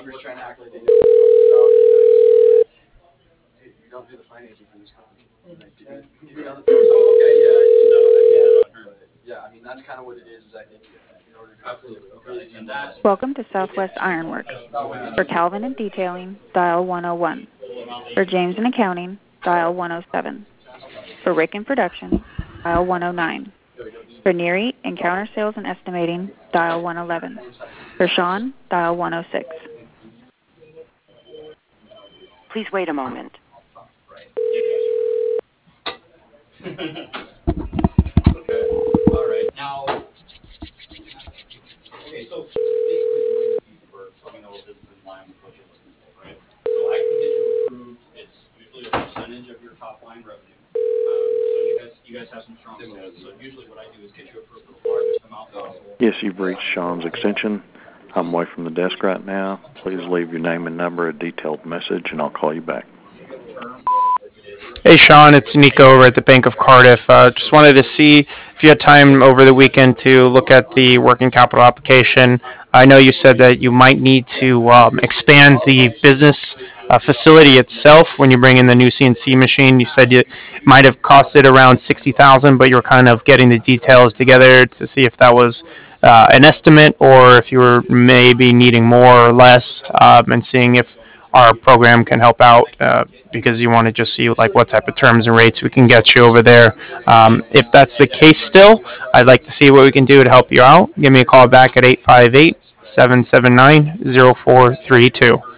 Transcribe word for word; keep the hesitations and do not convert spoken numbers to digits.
bookkeepers trying to act like they know. You don't do the financing for this company. Like, do you, do you know the Oh, okay, yeah, I see that. I see that on her. But, yeah, I mean, that's kind of what it is, is I think in order to Absolutely. Okay. really And that, Welcome to Southwest Ironworks. For Calvin and Detailing, dial one oh one. For James and Accounting, dial one oh seven. For Rick in Production, dial one oh nine. For Neary and Counter Sales and Estimating, dial one eleven. For Sean, dial one oh six. Please wait a moment. okay, all right. Now, okay, so basically the way the fees work, so we know if this is in line with what you're looking for, right? So I can get you approved. It's usually a percentage of your top line revenue. Um, so you guys, you guys have some strong sales. So usually what I do is get you approved for the largest amount possible. Yes, you've reached Sean's extension. I'm away from the desk right now. Please leave your name and number, a detailed message, and I'll call you back. Hey, Sean, it's Nico over at the Bank of Cardiff. Uh, just wanted to see if you had time over the weekend to look at the working capital application. I know you said that you might need to um, expand the business uh, facility itself when you bring in the new C N C machine. You said it might have costed around sixty thousand dollars, but you were kind of getting the details together to see if that was uh, an estimate or if you were maybe needing more or less, um, and seeing if our program can help out, uh, because you want to just see like what type of terms and rates we can get you over there. Um, if that's the case still, I'd like to see what we can do to help you out. Give me a call back at eight five eight, seven seven nine, zero four three two.